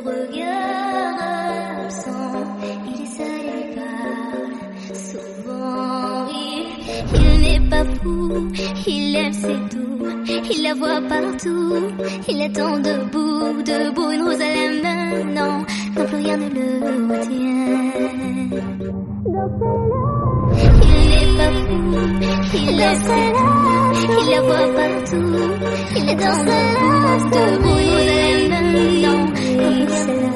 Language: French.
regard absent, il est seul et il parle souvent. Il n'est pas fou, il aime c'est tout, il la voit partout, il attend debout, debout, une rose à la main, non, non plus rien ne le retient. Il n'est pas fou, il aime c'est tout, il la voit partout, il attend debout, debout, une rose à la main, non, non plus rien ne le retient.